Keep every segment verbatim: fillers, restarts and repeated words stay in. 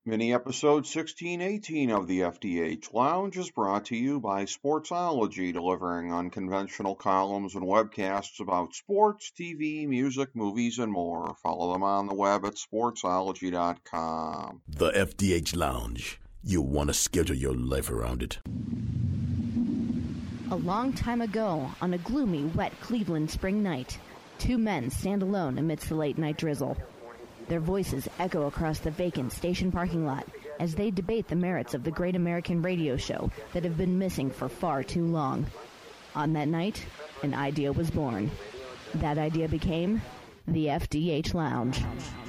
Mini episode sixteen eighteen of the F D H Lounge is brought to you by Sportsology, delivering unconventional columns and webcasts about sports, T V, music, movies, and more. Follow them on the web at sportsology dot com. The F D H Lounge. You want to schedule your life around it. A long time ago, on a gloomy, wet Cleveland spring night, two men stand alone amidst the late-night drizzle. Their voices echo across the vacant station parking lot as they debate the merits of the great American radio show that have been missing for far too long. On that night, an idea was born. That idea became the F D H Lounge.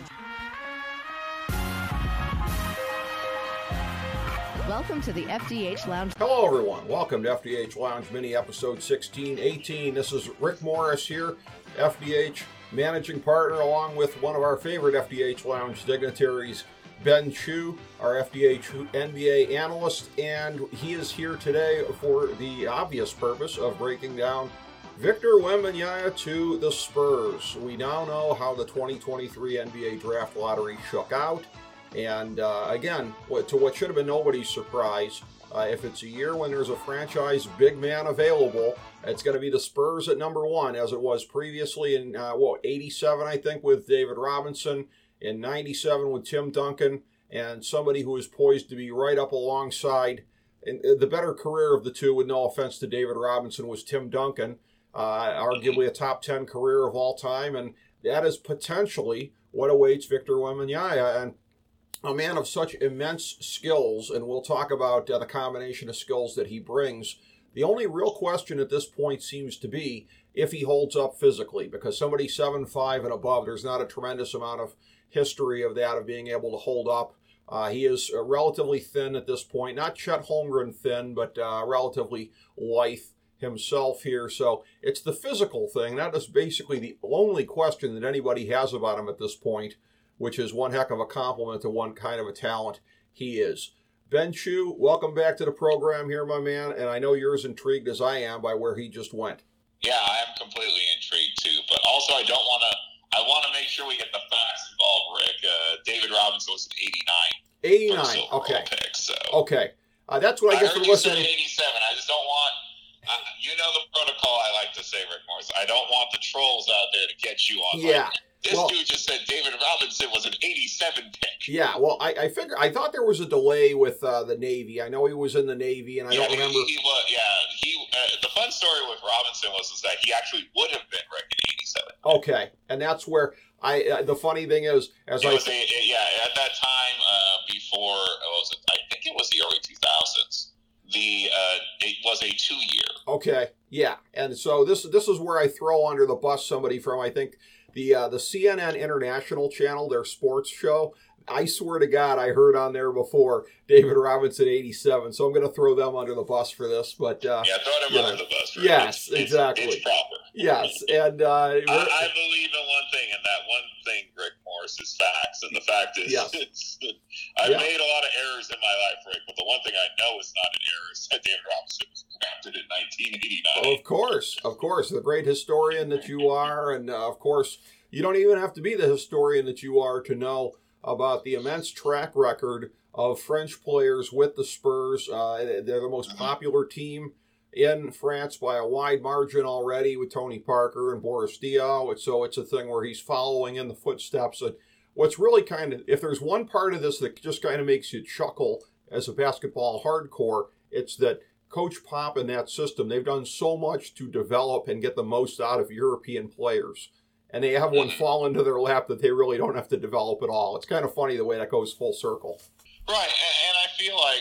Welcome to the F D H Lounge. Hello, everyone. Welcome to F D H Lounge Mini Episode sixteen eighteen. This is Rick Morris here, F D H Managing Partner, along with one of our favorite F D H Lounge dignitaries, Ben Chu, our F D H N B A analyst, and he is here today for the obvious purpose of breaking down Victor Wembanyama to the Spurs. We now know how the twenty twenty-three N B A Draft Lottery shook out. And uh, again, to what should have been nobody's surprise, uh, if it's a year when there's a franchise big man available, it's going to be the Spurs at number one, as it was previously in, uh, what, eighty-seven, I think, with David Robinson, in ninety-seven with Tim Duncan, and somebody who is poised to be right up alongside. And the better career of the two, with no offense to David Robinson, was Tim Duncan, uh, arguably a top ten career of all time, and that is potentially what awaits Victor Wembanyama. And a man of such immense skills, and we'll talk about uh, the combination of skills that he brings. The only real question at this point seems to be if he holds up physically, because somebody seven five and above, there's not a tremendous amount of history of that, of being able to hold up. Uh, he is uh, relatively thin at this point, not Chet Holmgren thin, but uh, relatively lithe himself here. So it's the physical thing. That is basically the only question that anybody has about him at this point, which is one heck of a compliment to one kind of a talent he is. Ben Chu, welcome back to the program here, my man, and I know you're as intrigued as I am by where he just went. Yeah, I am completely intrigued too, but also I don't want to, I want to make sure we get the facts involved, Rick. Uh, David Robinson was an eighty-nine. eighty-nine, okay. Pick, so. Okay, uh, that's what I, I guess we're listening. I heard you said eighty-seven, I just don't want, uh, you know the protocol I like to say, Rick Morris, I don't want the trolls out there to get you on. Yeah. Like, This well, dude just said David Robinson was an eighty-seven pick. Yeah, well, I, I figure I thought there was a delay with uh, the Navy. I know he was in the Navy, and I yeah, don't remember. He, he was, yeah, he. Uh, the fun story with Robinson was is that he actually would have been ranked eighty-seven. Okay, and that's where I. Uh, the funny thing is, as it I was a, it, yeah, at that time uh, before was it, I think it was the early two thousands. The uh, it was a two year. Okay, yeah, and so this this is where I throw under the bus somebody from I think. The uh, the C N N International channel, their sports show, I swear to God, I heard on there before David Robinson eighty-seven, so I'm going to throw them under the bus for this. But uh, yeah, throw them under know. the bus. For yes, it's, exactly. It's, it's proper. Yes, and uh, I, I believe in one thing, and that one thing, Rick Morris, is facts. And the fact is, yes. it's, I've yeah. made a lot of errors in my life, Rick. But the one thing I know is not an error is that David Robinson was drafted in nineteen eighty-nine. Of course, of course, the great historian that you are, and uh, of course. You don't even have to be the historian that you are to know about the immense track record of French players with the Spurs. Uh, they're the most popular team in France by a wide margin already with Tony Parker and Boris Diaw. So it's a thing where he's following in the footsteps. And what's really kind of, if there's one part of this that just kind of makes you chuckle as a basketball hardcore, it's that Coach Pop and that system, they've done so much to develop and get the most out of European players. And they have one fall into their lap that they really don't have to develop at all. It's kind of funny the way that goes full circle. Right, and, and I feel like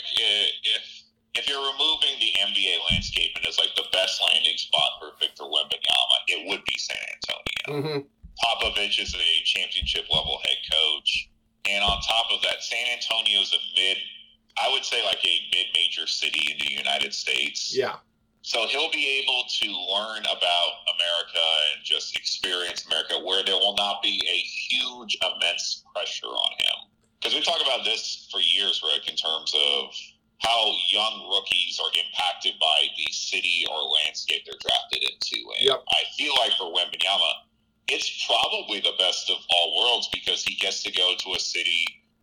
if if you're removing the N B A landscape and it's like the best landing spot for Victor Wembanyama, it would be San Antonio. Mm-hmm. Popovich is a championship-level head coach. And on top of that, San Antonio is a mid, I would say like a mid-major city in the United States. Yeah. So he'll be able to learn about America and just experience America where there will not be a huge, immense pressure on him. Because we talk about this for years, Rick, in terms of how young rookies are impacted by the city or landscape they're drafted into. And yep. I feel like for Wembanyama, it's probably the best of all worlds because he gets to go to a city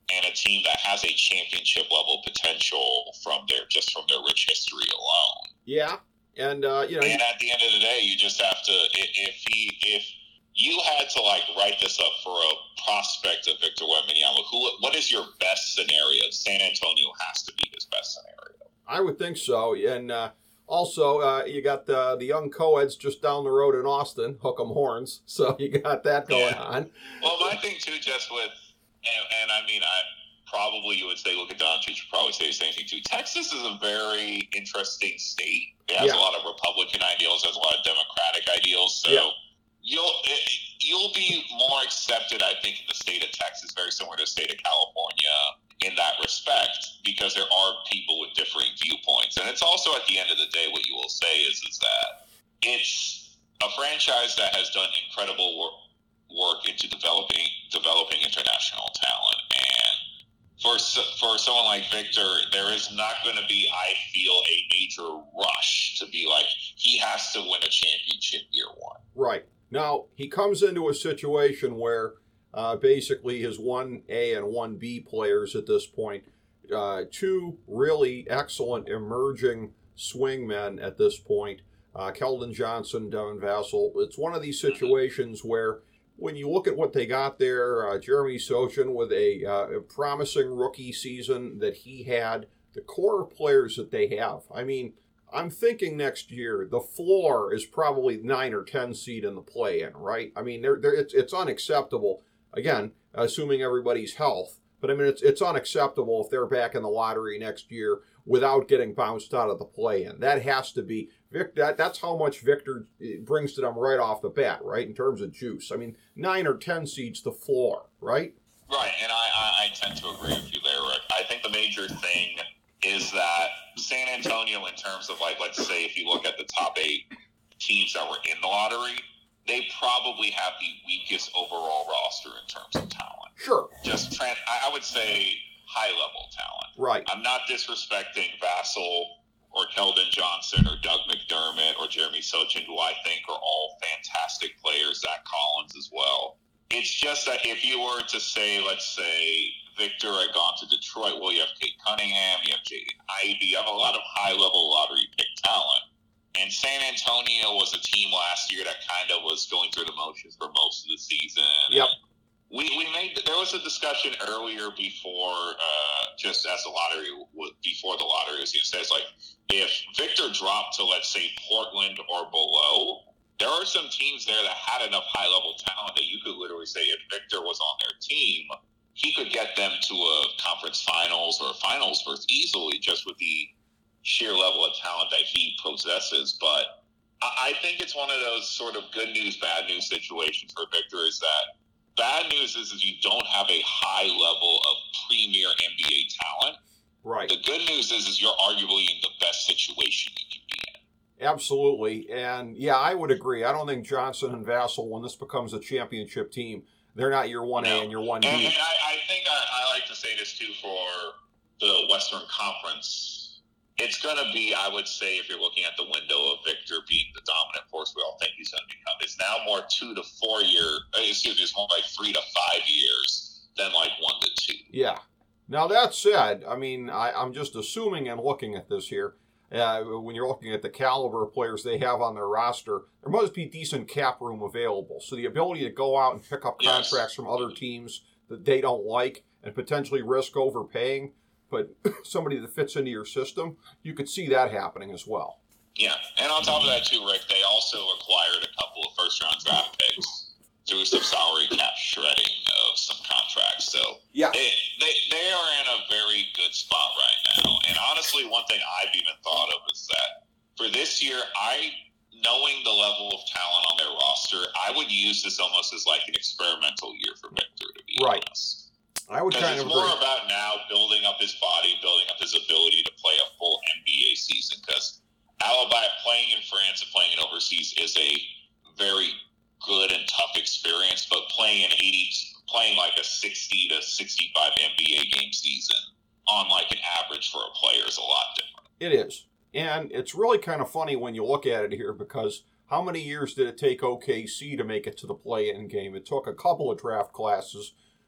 and a team that has a championship level potential from their just from their rich history alone. Yeah, and uh, you know, and at the end of the day, you just have to if he if you had to like write this up for a prospect of Victor Wembanyama, who what is your best scenario? San Antonio has to be his best scenario. I would think so, and uh, also uh, you got the the young co-eds just down the road in Austin, hook 'em horns. So you got that going yeah. on. Well, my thing too, just with and, and I mean, I probably you would say look at Doncic, you probably say the same thing too. Texas is a very interesting state. It has Yeah. a lot of Republican ideals, has a lot of Democratic ideals. So Yeah. you'll you'll be more accepted, I think, in the state of Texas, very similar to the state of California in that respect, because there are people with differing viewpoints. And it's also, at the end of the day, what you will say is, is that it's a franchise that has done incredible work, work into developing developing international talent. And for for someone like Victor, there is not going to be, I feel, a major rush to be like, he has to win a championship year one. Right. Now, he comes into a situation where uh, basically his one A and one B players at this point, uh, two really excellent emerging swingmen at this point, uh, Keldon Johnson, Devin Vassell. It's one of these situations where when you look at what they got there, uh, Jeremy Sochan with a, uh, a promising rookie season that he had, the core of players that they have. I mean, I'm thinking next year the floor is probably nine or ten seed in the play-in, right? I mean, they're, they're, it's it's unacceptable. Again, assuming everybody's health, but I mean, it's it's unacceptable if they're back in the lottery next year without getting bounced out of the play-in. That has to be Vic. That that's how much Victor brings to them right off the bat, right? In terms of juice, I mean, nine or ten seeds the floor, right? Right, and I, I, I tend to agree with you there, Rick. I think the major thing is that San Antonio, in terms of, like, let's say if you look at the top eight teams that were in the lottery, they probably have the weakest overall roster in terms of talent. Sure. Just, trans- I would say, high-level talent. Right. I'm not disrespecting Vassell or Keldon Johnson or Doug McDermott or Jeremy Sochan, who I think are all fantastic players, Zach Collins as well. It's just that if you were to say, let's say, Victor had gone to Detroit, well, you have Kate Cunningham, you have Jaden Ivey, you have a lot of high-level lottery pick talent. And San Antonio was a team last year that kind of was going through the motions for most of the season. Yep. We we made there was a discussion earlier before, uh, just as the lottery before the lottery was, it says like if Victor dropped to, let's say, Portland or below, there are some teams there that had enough high-level talent that you could literally say if Victor was on their team, he could get them to a conference finals or a finals berth easily just with the sheer level of talent that he possesses. But I think it's one of those sort of good news, bad news situations for Victor is that bad news is, is you don't have a high level of premier N B A talent. Right. The good news is, is you're arguably in the best situation you can be in. Absolutely. And yeah, I would agree. I don't think Johnson and Vassell, when this becomes a championship team, they're not your one A No. and your one B. And, and I, I think I, I like to say this too for the Western Conference. It's going to be, I would say, if you're looking at the window of Victor being the dominant force we all think he's going to become, it's now more two to four year, excuse me, it's more like three to five years than like one to two. Yeah. Now, that said, I mean, I, I'm just assuming and looking at this here, uh, when you're looking at the caliber of players they have on their roster, there must be decent cap room available. So the ability to go out and pick up Yes. contracts from other teams that they don't like and potentially risk overpaying, but somebody that fits into your system, you could see that happening as well. Yeah, and on top of that too, Rick, they also acquired a couple of first-round draft picks through some salary cap shredding of some contracts. So Yeah. they, they they are in a very good spot right now. And honestly, one thing I've even thought of is that for this year, I knowing the level of talent on their roster, I would use this almost as like an experimental year for Victor, to be Right. honest. I would Because kind it's of more agree. about now building up his body, building up his ability to play a full N B A season. Because Alaba playing in France and playing in overseas is a very good and tough experience. But playing an eighty, playing like a sixty to sixty-five N B A game season on like an average for a player is a lot different. It is. And it's really kind of funny when you look at it here because how many years did it take O K C to make it to the play-in game? It took a couple of draft classes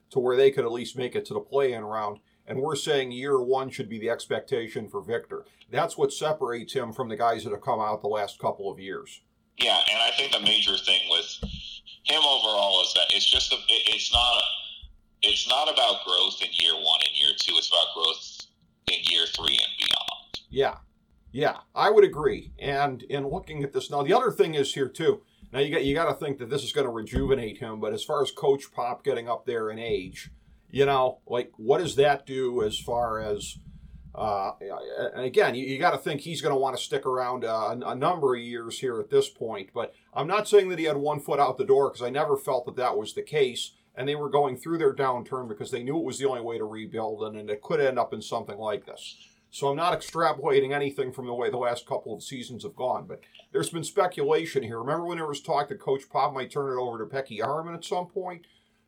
to where they could at least make it to the play-in round. And we're saying year one should be the expectation for Victor. That's what separates him from the guys that have come out the last couple of years. Yeah, and I think the major thing with him overall is that it's just a, it's not it's not about growth in year one and year two. It's about growth in year three and beyond. Yeah, yeah, I would agree. And in looking at this now, the other thing is here too. Now you got you got to think that this is going to rejuvenate him. But as far as Coach Pop getting up there in age, you know, like what does that do as far as? Uh, and again, you, you got to think he's going to want to stick around uh, a, a number of years here at this point. But I'm not saying that he had one foot out the door, because I never felt that that was the case. And they were going through their downturn because they knew it was the only way to rebuild, and, and it could end up in something like this. So I'm not extrapolating anything from the way the last couple of seasons have gone. But there's been speculation here. Remember when there was talk that Coach Pop might turn it over to Becky Harmon at some point?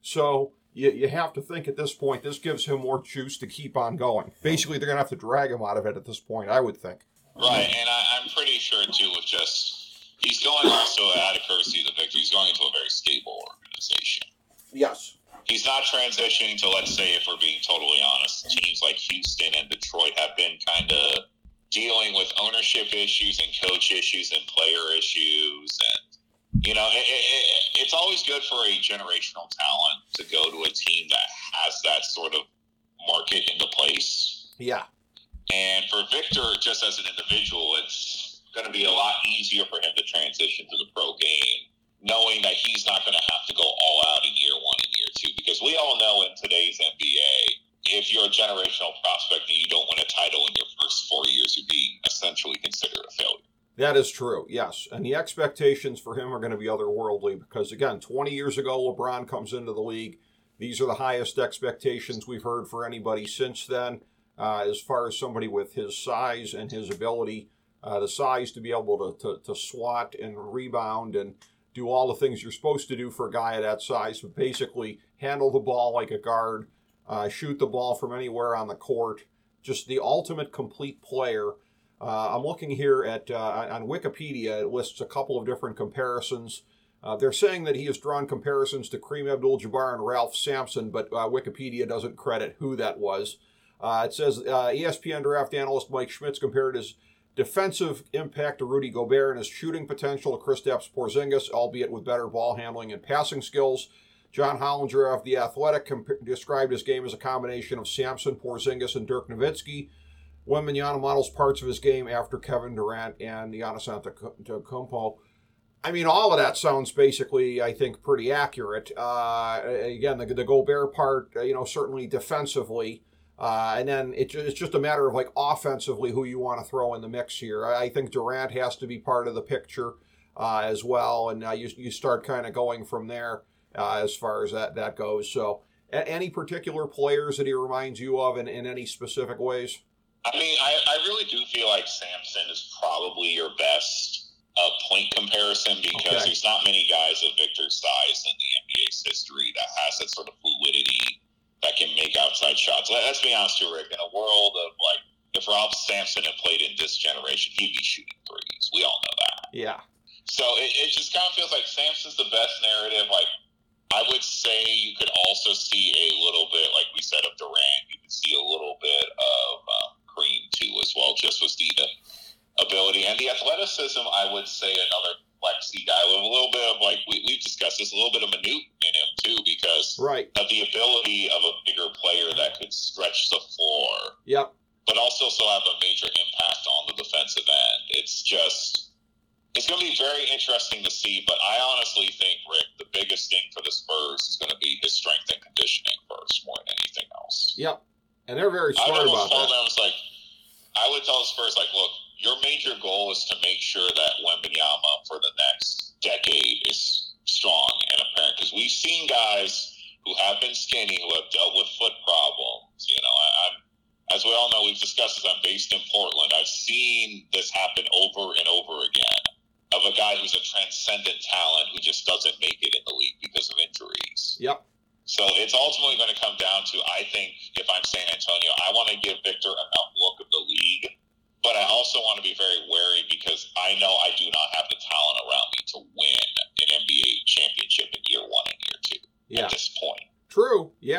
So You, you have to think at this point, this gives him more juice to keep on going. Basically, they're going to have to drag him out of it at this point, I would think. Right, and I, I'm pretty sure, too, with just, he's going also out of courtesy of Victor, he's going into a very stable organization. Yes. He's not transitioning to, let's say, if we're being totally honest, teams like Houston and Detroit have been kind of dealing with ownership issues and coach issues and player issues, and you know, it, it, it's always good for a generational talent to go to a team that has that sort of market into place. Yeah. And for Victor, just as an individual, it's going to be a lot easier for him to transition to the pro game, knowing that he's not going to have to go all out in year one and year two. Because we all know in today's N B A, if you're a generational prospect and you don't win a title in your first four years, you'd be essentially considered a failure. That is true, yes. And the expectations for him are going to be otherworldly because, again, twenty years ago, LeBron comes into the league. These are the highest expectations we've heard for anybody since then, uh, as far as somebody with his size and his ability, uh, the size to be able to, to, to swat and rebound and do all the things you're supposed to do for a guy of that size, but basically handle the ball like a guard, uh, shoot the ball from anywhere on the court, just the ultimate complete player. Uh, I'm looking here at uh, on Wikipedia. It lists a couple of different comparisons. Uh, they're saying that he has drawn comparisons to Kareem Abdul-Jabbar and Ralph Sampson, but uh, Wikipedia doesn't credit who that was. Uh, it says uh, E S P N draft analyst Mike Schmitz compared his defensive impact to Rudy Gobert and his shooting potential to Kristaps Porzingis, albeit with better ball handling and passing skills. John Hollinger of The Athletic comp- described his game as a combination of Sampson, Porzingis, and Dirk Nowitzki. Wembanyama models parts of his game after Kevin Durant and Giannis Antetokounmpo. I mean, all of that sounds basically, I think, pretty accurate. Uh, again, the, the Gobert part, you know, certainly defensively. Uh, and then it, it's just a matter of, like, offensively who you want to throw in the mix here. I think Durant has to be part of the picture uh, as well. And uh, you, you start kind of going from there uh, as far as that, that goes. So a- any particular players that he reminds you of in, in any specific ways? I mean, I, I really do feel like Sampson is probably your best uh, point comparison because okay. there's not many guys of Victor's size in the N B A's history that has that sort of fluidity that can make outside shots. Let's be honest here, Rick. In a world of, like, if Ralph Sampson had played in this generation, he'd be shooting threes. We all know that. Yeah. So it, it just kind of feels like Sampson's the best narrative. Like, I would say you could also see a little bit, like we said, of Durant. You could see a little bit of um, Kareem, too, as well, just with the ability. And the athleticism, I would say another flexy guy with a little bit of, like, we, we've discussed this, a little bit of minute in him, too, because right. of the ability of a bigger player that could stretch the floor. Yep. But also still have a major impact on the defensive end. It's just, it's going to be very interesting to see, but I honestly think, Rick, the biggest thing for the Spurs is going to be his strength and conditioning first, more than anything else. Yep. And they're very smart I would about tell that. them, it's like, I would tell the Spurs, like, look, your major goal is to make sure that Wembanyama for the next decade is strong and apparent. Because we've seen guys who have been skinny, who have dealt with foot problems. You know, I, I'm, as we all know, we've discussed this. I'm based in Portland. I've seen this happen over and over again of a guy who's a transcendent talent who just doesn't make it in the league because of injuries. Yep. So it's ultimately going to come down to, I think, if I'm San Antonio, I want to give Victor enough look of the league, but I also want to be very wary because I know I do not have the talent around me to win an N B A championship in year one and year two yeah. at this point. True, yeah.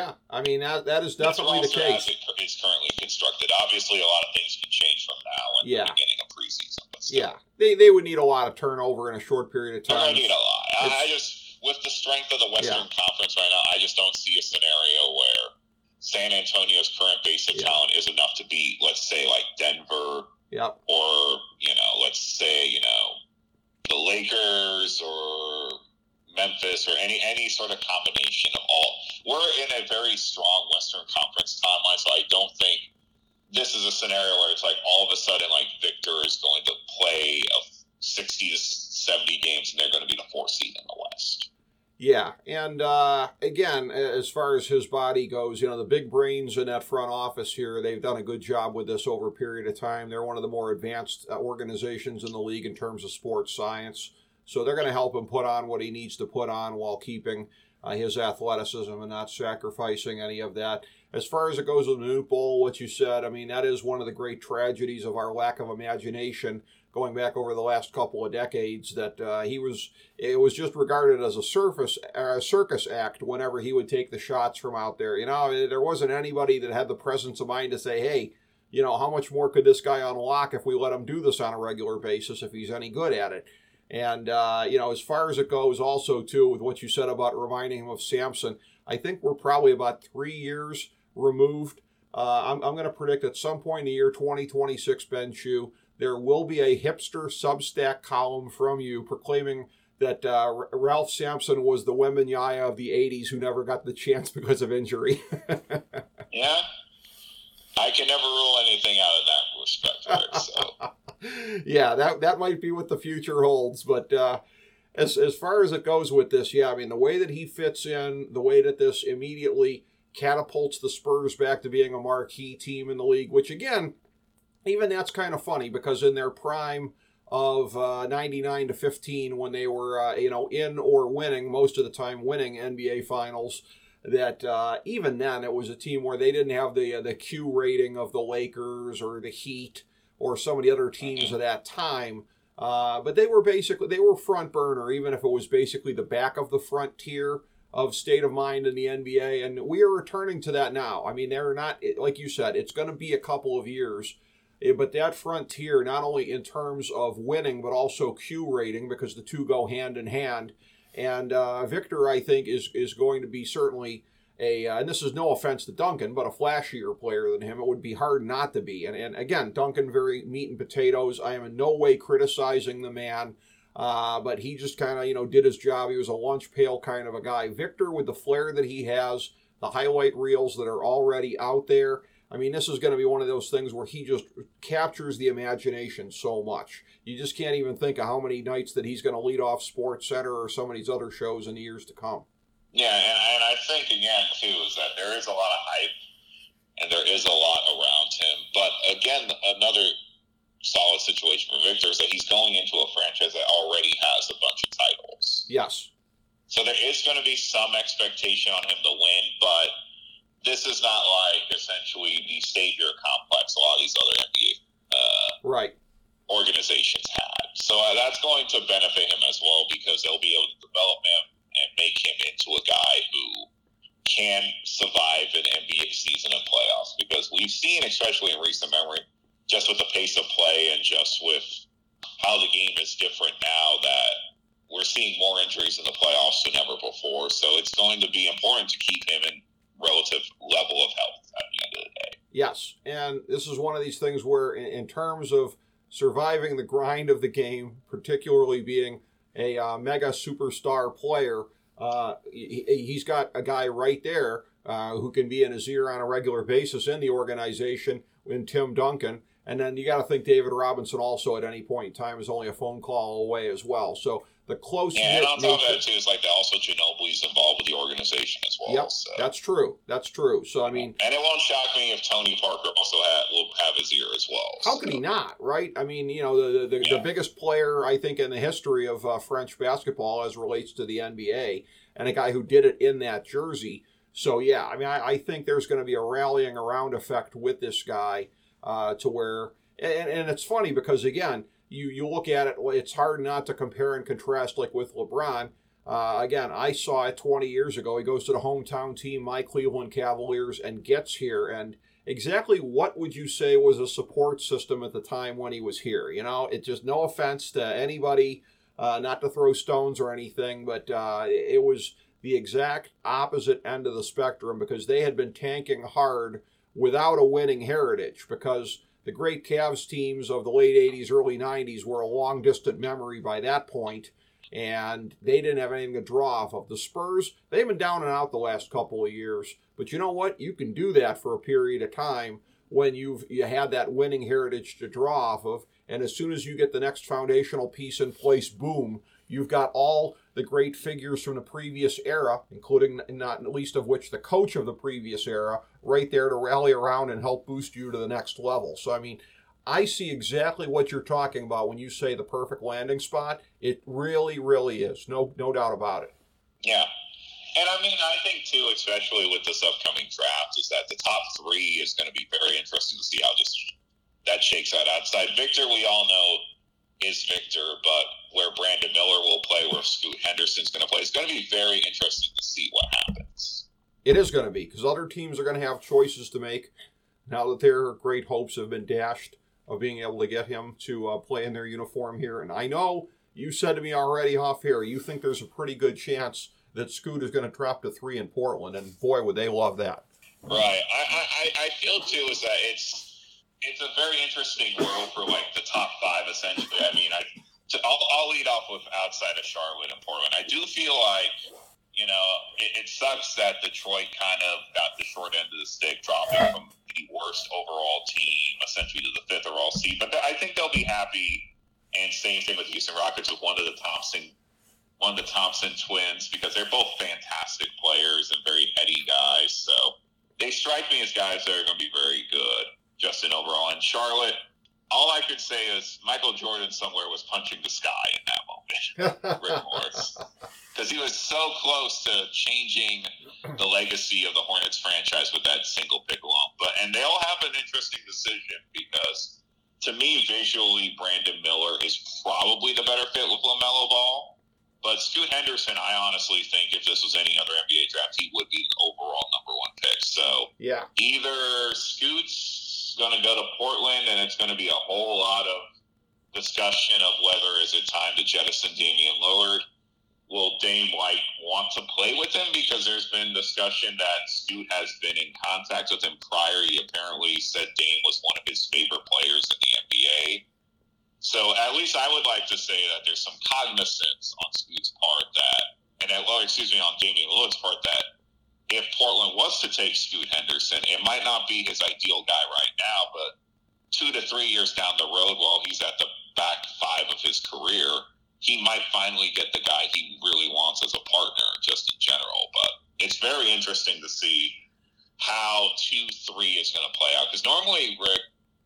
mean, that that is definitely the case. As it is currently constructed. Obviously, a lot of things can change from now and yeah. the beginning of preseason. But still. Yeah, they they would need a lot of turnover in a short period of time. They need a lot. I, I just, with the strength of the Western yeah. Conference right now, I just don't see a scenario where San Antonio's current base of yeah. talent is enough to beat, let's say, like Denver, yep. or, you know, let's say, you know, the Lakers or Memphis or any any sort of combination of all. We're in a very strong Western Conference timeline, so I don't think this is a scenario where it's like all of a sudden, like, Victor is going to play of sixty to seventy games and they're going to be the fourth seed in the West. Yeah, and uh, again, as far as his body goes, you know, the big brains in that front office here, they've done a good job with this over a period of time. They're one of the more advanced organizations in the league in terms of sports science. So they're going to help him put on what he needs to put on while keeping uh, his athleticism and not sacrificing any of that. As far as it goes with the Manute Bol, what you said, I mean, that is one of the great tragedies of our lack of imagination going back over the last couple of decades, that uh, he was, it was just regarded as a surface, a circus act whenever he would take the shots from out there. You know, there wasn't anybody that had the presence of mind to say, hey, you know, how much more could this guy unlock if we let him do this on a regular basis, if he's any good at it? And, uh, you know, as far as it goes also, too, with what you said about reminding him of Samson, I think we're probably about three years removed. Uh, I'm, I'm going to predict at some point in the year twenty twenty-six, Ben Chew, there will be a hipster Substack column from you proclaiming that uh, Ralph Sampson was the Wembanyama of the eighties who never got the chance because of injury. Yeah. I can never rule anything out in that respect, Rick, so. Yeah, that that might be what the future holds. But uh, as, as far as it goes with this, yeah, I mean, the way that he fits in, the way that this immediately catapults the Spurs back to being a marquee team in the league, which, again, even that's kind of funny because in their prime of uh, ninety-nine to fifteen, when they were uh, you know in or winning, most of the time winning N B A Finals, that uh, even then it was a team where they didn't have the uh, the Q rating of the Lakers or the Heat or some of the other teams of that time. Uh, but they were basically, they were front burner, even if it was basically the back of the front tier of state of mind in the N B A. And we are returning to that now. I mean, they're not, like you said, it's going to be a couple of years. But that frontier, not only in terms of winning, but also Q rating, because the two go hand in hand. And uh, Victor, I think, is is going to be certainly a, uh, and this is no offense to Duncan, but a flashier player than him. It would be hard not to be. And, and again, Duncan, very meat and potatoes. I am in no way criticizing the man, uh, but he just kind of, you know, did his job. He was a lunch pail kind of a guy. Victor, with the flair that he has, the highlight reels that are already out there, I mean, this is going to be one of those things where he just captures the imagination so much. You just can't even think of how many nights that he's going to lead off Sports Center or some of these other shows in the years to come. Yeah, and, and I think, again, too, is that there is a lot of hype and there is a lot around him. But, again, another solid situation for Victor is that he's going into a franchise that already has a bunch of titles. Yes. So there is going to be some expectation on him to win, but this is not like essentially the Savior complex a lot of these other N B A uh, right. organizations had. So uh, that's going to benefit him as well because they'll be able to develop him and make him into a guy who can survive an N B A season and playoffs. Because we've seen, especially in recent memory, just with the pace of play and just with how the game is different now, that we're seeing more injuries in the playoffs than ever before. So it's going to be important to keep him in relative level of health at the end of the day. Yes, and this is one of these things where in, in terms of surviving the grind of the game, particularly being a uh, mega superstar player, uh, he, he's got a guy right there uh, who can be in his ear on a regular basis in the organization in Tim Duncan. And then you got to think David Robinson also at any point in time is only a phone call away as well. So the close. Yeah, and on top of that too is like that also Ginobili's involved with the organization as well. Yep, so. that's true. That's true. So I mean, and it won't shock me if Tony Parker also have, will have his ear as well. How so. can he not? Right? I mean, you know, the the, yeah. the biggest player I think in the history of uh, French basketball as relates to the N B A, and a guy who did it in that jersey. So yeah, I mean, I, I think there's going to be a rallying around effect with this guy uh, to where, and, and it's funny because again. You you look at it, it's hard not to compare and contrast like with LeBron. Uh, again, I saw it twenty years ago. He goes to the hometown team, my Cleveland Cavaliers, and gets here. And exactly what would you say was a support system at the time when he was here? You know, it just, no offense to anybody, uh, not to throw stones or anything, but uh, it was the exact opposite end of the spectrum, because they had been tanking hard without a winning heritage, because the great Cavs teams of the late eighties, early nineties were a long distant memory by that point, and they didn't have anything to draw off of. The Spurs, they've been down and out the last couple of years, but you know what? You can do that for a period of time when you've you had that winning heritage to draw off of, and as soon as you get the next foundational piece in place, boom, you've got all the great figures from the previous era, including not least of which the coach of the previous era, right there to rally around and help boost you to the next level. So, I mean, I see exactly what you're talking about when you say the perfect landing spot. It really, really is. No, no doubt about it. Yeah. And I mean, I think too, especially with this upcoming draft, is that the top three is going to be very interesting to see how just that shakes out outside. Victor, we all know, is Victor, but where Brandon Miller will play, where Scoot Henderson's going to play, it's going to be very interesting to see what happens. It is going to be, because other teams are going to have choices to make now that their great hopes have been dashed of being able to get him to uh, play in their uniform here. And I know you said to me already off here, you think there's a pretty good chance that Scoot is going to drop to three in Portland, and boy, would they love that. Right. I, I, I feel, too, is that it's it's a very interesting world for, like, the top five, essentially. I mean, I, to, I'll, I'll lead off with outside of Charlotte and Portland. I do feel like, you know, it, it sucks that Detroit kind of got the short end of the stick, dropping from the worst overall team, essentially, to the fifth overall seed. But I think they'll be happy, and same thing with the Houston Rockets with one of the Thompson one of the Thompson twins, because they're both fantastic players and very heady guys. So they strike me as guys that are going to be very good, just in overall. In Charlotte, all I could say is Michael Jordan somewhere was punching the sky in that moment, Rick Morris, because he was so close to changing the legacy of the Hornets franchise with that single pick alone. But and they'll have an interesting decision, because to me, visually, Brandon Miller is probably the better fit with LaMelo Ball. But Scoot Henderson, I honestly think if this was any other N B A draft, he would be the overall number one pick. So yeah, either Scoot's going to go to Portland, and it's going to be a whole lot of discussion of whether is it time to jettison Damian Lillard. Will Dame like want to play with him? Because there's been discussion that Scoot has been in contact with him prior. He apparently said Dame was one of his favorite players in the N B A. So at least I would like to say that there's some cognizance on Scoot's part that, and that, well, excuse me, on Damian Lillard's part, that if Portland was to take Scoot Henderson, it might not be his ideal guy right now, but two to three years down the road, while he's at the back five of his career, he might finally get the guy he really wants as a partner, just in general. But it's very interesting to see how two three is going to play out, because normally, Rick,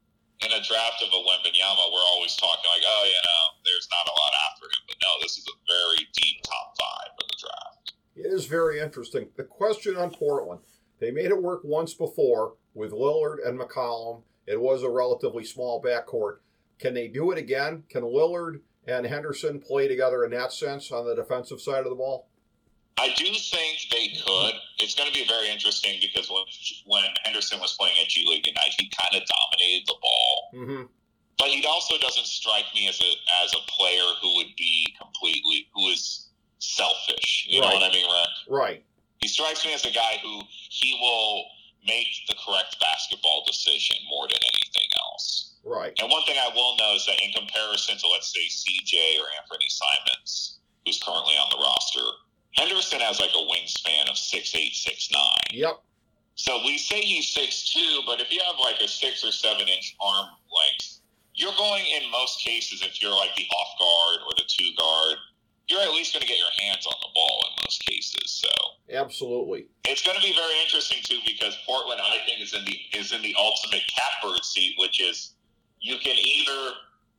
in a draft of a Wembanyama, we're always talking like, oh, you know, there's not a lot after him. But no, this is a very deep top five in the draft. It is very interesting. The question on Portland, they made it work once before with Lillard and McCollum. It was a relatively small backcourt. Can they do it again? Can Lillard and Henderson play together in that sense on the defensive side of the ball? I do think they could. It's going to be very interesting, because when, when Henderson was playing at G League Ignite, he kind of dominated the ball. Mm-hmm. But he also doesn't strike me as a as a player who would be completely, who is selfish. You right. know what I mean, Rick? Right. He strikes me as a guy who he will make the correct basketball decision more than anything else. Right. And one thing I will know is that in comparison to, let's say, C J or Anthony Simons, who's currently on the roster, Henderson has like a wingspan of six eight, six nine. Yep. So we say he's six two, but if you have like a six or seven inch arm length, you're going, in most cases, if you're like the off guard or the two guard, you're at least going to get your hands on the ball in most cases. So absolutely, it's going to be very interesting too, because Portland, I think, is in the is in the ultimate catbird seat, which is you can either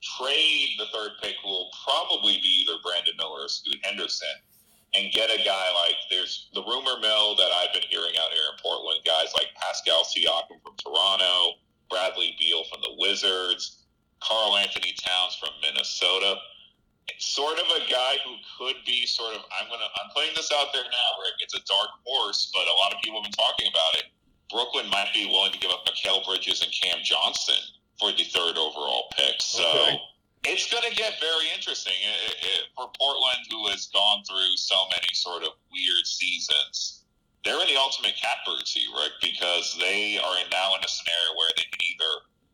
trade the third pick, who will probably be either Brandon Miller or Scoot Henderson, and get a guy like, there's the rumor mill that I've been hearing out here in Portland, guys like Pascal Siakam from Toronto, Bradley Beal from the Wizards, Karl Anthony Towns from Minnesota. sort of a guy who could be sort of, I'm gonna, I'm putting this out there now, Rick. It's a dark horse, but a lot of people have been talking about it. Brooklyn might be willing to give up Mikal Bridges and Cam Johnson for the third overall pick. So okay. It's going to get very interesting. It, it, for Portland, who has gone through so many sort of weird seasons, they're in the ultimate catbird, Rick, because they are now in a scenario where they can either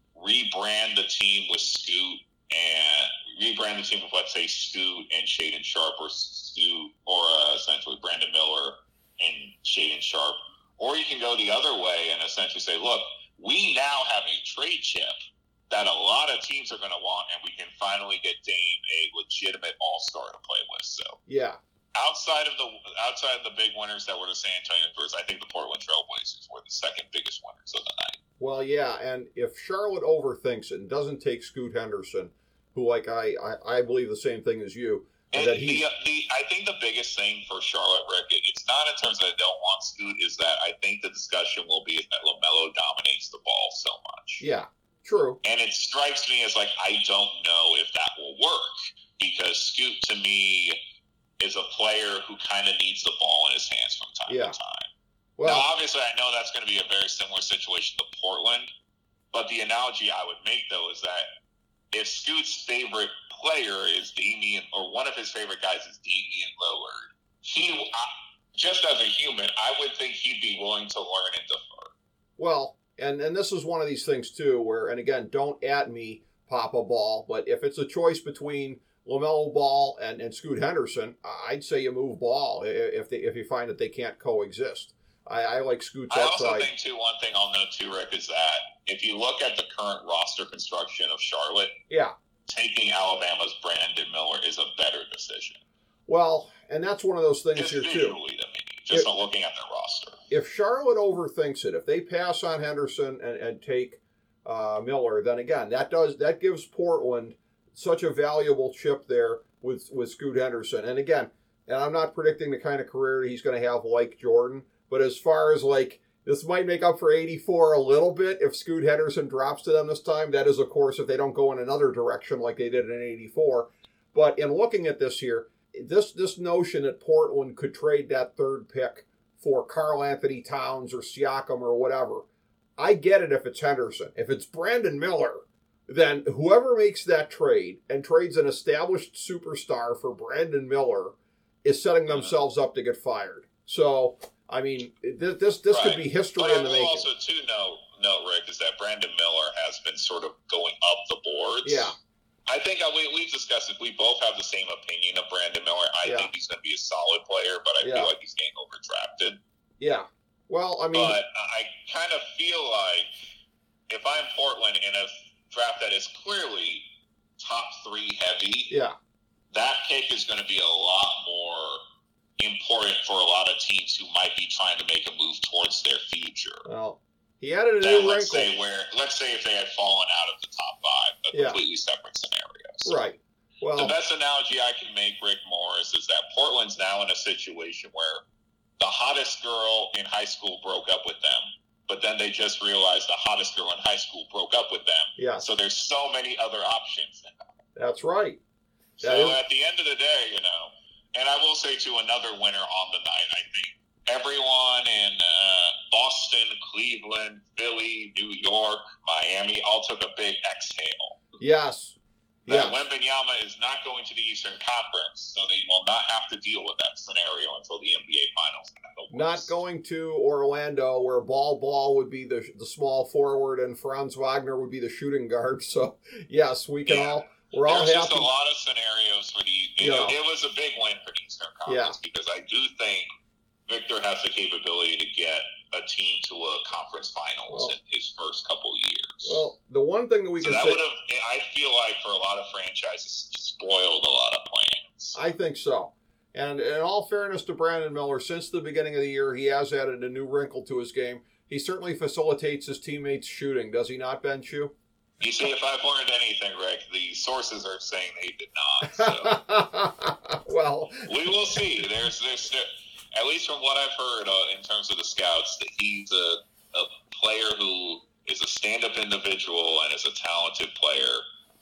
rebrand the team with Scoot and rebrand the team with, let's say, Scoot and Shaedon Sharpe, or Scoot, or uh, essentially Brandon Miller and Shaedon Sharpe. Or you can go the other way and essentially say, look, we now have a trade chip that a lot of teams are going to want, and we can finally get Dame a legitimate all-star to play with. So, yeah. Outside of the outside of the big winners that were the San Antonio Spurs, I think the Portland Trailblazers were the second biggest winners of the night. Well, yeah, and if Charlotte overthinks it and doesn't take Scoot Henderson, who, like I, I, I believe the same thing as you, and that the, he, the I think the biggest thing for Charlotte, Rick, it's not in terms of they don't want Scoot, is that I think the discussion will be that LaMelo dominates the ball so much. Yeah, true. And it strikes me as like, I don't know if that will work, because Scoot to me is a player who kind of needs the ball in his hands from time yeah. to time. Well, now, obviously, I know that's going to be a very similar situation to Portland, but the analogy I would make, though, is that if Scoot's favorite player is Damian, or one of his favorite guys is Damian Lillard, he, just as a human, I would think he'd be willing to learn and defer. Well, and, and this is one of these things, too, where, and again, don't at me, Papa Ball, but if it's a choice between LaMelo Ball and, and Scoot Henderson, I'd say you move Ball if they, if you find that they can't coexist. I, I like Scoot's I outside. I also think, too, one thing I'll note, too, Rick, is that if you look at the current roster construction of Charlotte, yeah, taking Alabama's Brandon Miller is a better decision. Well, and that's one of those things just here, too. To me, just if, not looking at their roster. If Charlotte overthinks it, if they pass on Henderson and, and take uh, Miller, then again, that does that gives Portland such a valuable chip there with, with Scoot Henderson. And again, and I'm not predicting the kind of career he's going to have like Jordan, but as far as like, this might make up for eighty-four a little bit if Scoot Henderson drops to them this time. That is, of course, if they don't go in another direction like they did in eighty-four. But in looking at this here, this this notion that Portland could trade that third pick for Karl Anthony Towns or Siakam or whatever, I get it if it's Henderson. If it's Brandon Miller, then whoever makes that trade and trades an established superstar for Brandon Miller is setting themselves up to get fired. So, I mean, this this, this right. could be history but in the making. I will also, too, note, note, Rick, is that Brandon Miller has been sort of going up the boards. Yeah. I think uh, we, we've discussed it. We both have the same opinion of Brandon Miller. I yeah. think he's going to be a solid player, but I yeah. feel like he's getting overdrafted. Yeah. Well, I mean... But I kind of feel like if I'm Portland in a draft that is clearly top three heavy, yeah, that pick is going to be a lot more important for a lot of teams who might be trying to make a move towards their future. Well, he added a then new let's wrinkle. Say where, let's say if they had fallen out of the top five, a yeah. completely separate scenario. So right. Well, the best analogy I can make, Rick Morris, is that Portland's now in a situation where the hottest girl in high school broke up with them, but then they just realized the hottest girl in high school broke up with them. Yeah. So there's so many other options now. That's right. So that is... at the end of the day, you know, and I will say, too, another winner on the night, I think. Everyone in uh, Boston, Cleveland, Philly, New York, Miami all took a big exhale. Yes. That yes. Wembanyama is not going to the Eastern Conference, so they will not have to deal with that scenario until the N B A Finals. Not going to Orlando, where Ball Ball would be the the small forward and Franz Wagner would be the shooting guard. So, yes, we can yeah. all... We're all There's happy. just a lot of scenarios for the... You know, it was a big win for the Eastern Conference yeah. because I do think Victor has the capability to get a team to a conference finals well, in his first couple of years. Well, the one thing that we so can that say... would have, I feel like for a lot of franchises, spoiled a lot of plans. I think so. And in all fairness to Brandon Miller, since the beginning of the year, he has added a new wrinkle to his game. He certainly facilitates his teammates shooting, does he not, Ben Chu? You see, if I've learned anything, Rick, the sources are saying they did not. So. Well, we will see. There's, there's, there, at least from what I've heard uh, in terms of the scouts, that he's a, a player who is a stand-up individual and is a talented player.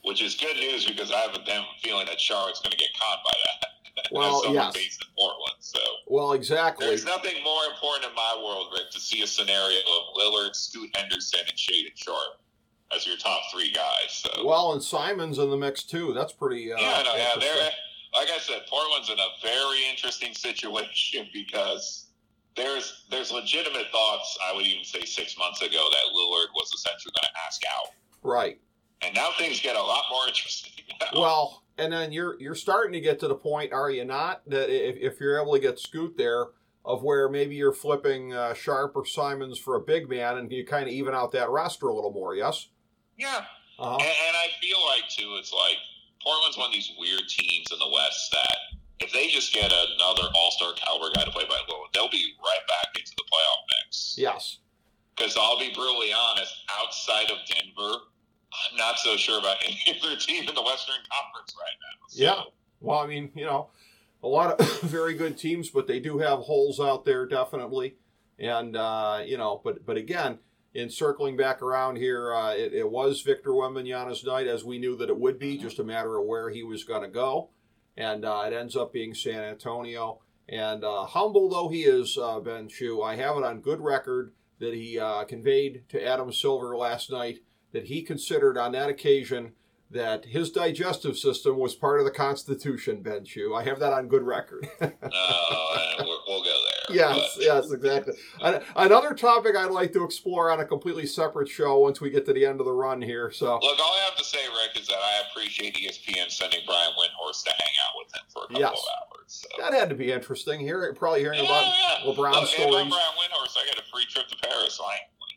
which is good news because I have a damn feeling that Charlotte's going to get caught by that. Well, someone yes. based in Portland. So, well, exactly. There's nothing more important in my world, Rick, to see a scenario of Lillard, Scoot Henderson, and Shaedon Sharpe as your top three guys. So. Well, and Simon's in the mix too. That's pretty. Uh, yeah, no, yeah. They're like I said, Portland's in a very interesting situation because there's there's legitimate thoughts. I would even say six months ago that Lillard was essentially going to ask out. Right. And now things get a lot more interesting. Now. Well. And then you're you're starting to get to the point, are you not, that if, if you're able to get Scoot there, of where maybe you're flipping uh, Sharpe or Simons for a big man, and you kind of even out that roster a little more, yes? Yeah. Uh-huh. And, and I feel like, too, it's like Portland's one of these weird teams in the West that if they just get another all-star caliber guy to play by Lillard, they'll be right back into the playoff mix. Yes. Because I'll be brutally honest, outside of Denver, I'm not so sure about any other team in the Western Conference right now. So. Yeah. Well, I mean, you know, a lot of very good teams, but they do have holes out there, definitely. And, uh, you know, but but again, in circling back around here, uh, it, it was Victor Wembanyama's night, as we knew that it would be, just a matter of where he was going to go. And uh, it ends up being San Antonio. And uh, humble though he is, uh, Ben Chew, I have it on good record that he uh, conveyed to Adam Silver last night that he considered on that occasion that his digestive system was part of the Constitution, Ben Chew. I have that on good record. No, uh, we'll, we'll go there. Yes, but. yes, exactly. Another topic I'd like to explore on a completely separate show once we get to the end of the run here. So, look, all I have to say, Rick, is that I appreciate E S P N sending Brian Windhorst to hang out with him for a couple yes. of hours. So. That had to be interesting. Here, probably hearing yeah, about yeah. LeBron look, stories. If I'm Brian Windhorst, I get a free trip to Paris. Like.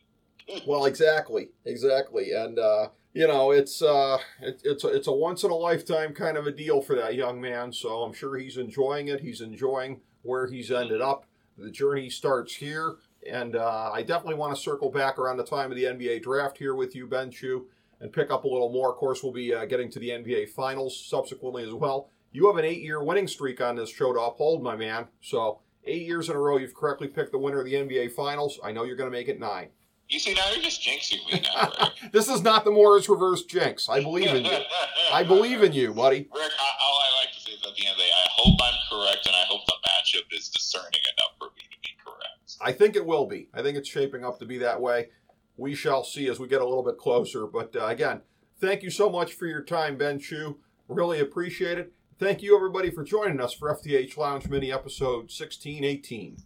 Well, exactly, exactly, and uh, you know, it's uh, it, it's a, it's a once in a lifetime kind of a deal for that young man. So I'm sure he's enjoying it. He's enjoying where he's ended up. The journey starts here, and uh, I definitely want to circle back around the time of the N B A draft here with you, Ben Chew, and pick up a little more. Of course, we'll be uh, getting to the N B A Finals subsequently as well. You have an eight-year winning streak on this show to uphold, my man. So eight years in a row, you've correctly picked the winner of the N B A Finals. I know you're going to make it nine. You see, now you're just jinxing me now, Rick. This is not the Morris reverse jinx. I believe in you. I believe in you, buddy. Rick, I, all I like to say is at the end of the day, I hope I'm correct, and I hope the matchup is discerning enough for me to be correct. I think it will be. I think it's shaping up to be that way. We shall see as we get a little bit closer. But uh, again, thank you so much for your time, Ben Chew. Really appreciate it. Thank you, everybody, for joining us for F T H Lounge Mini Episode sixteen eighteen.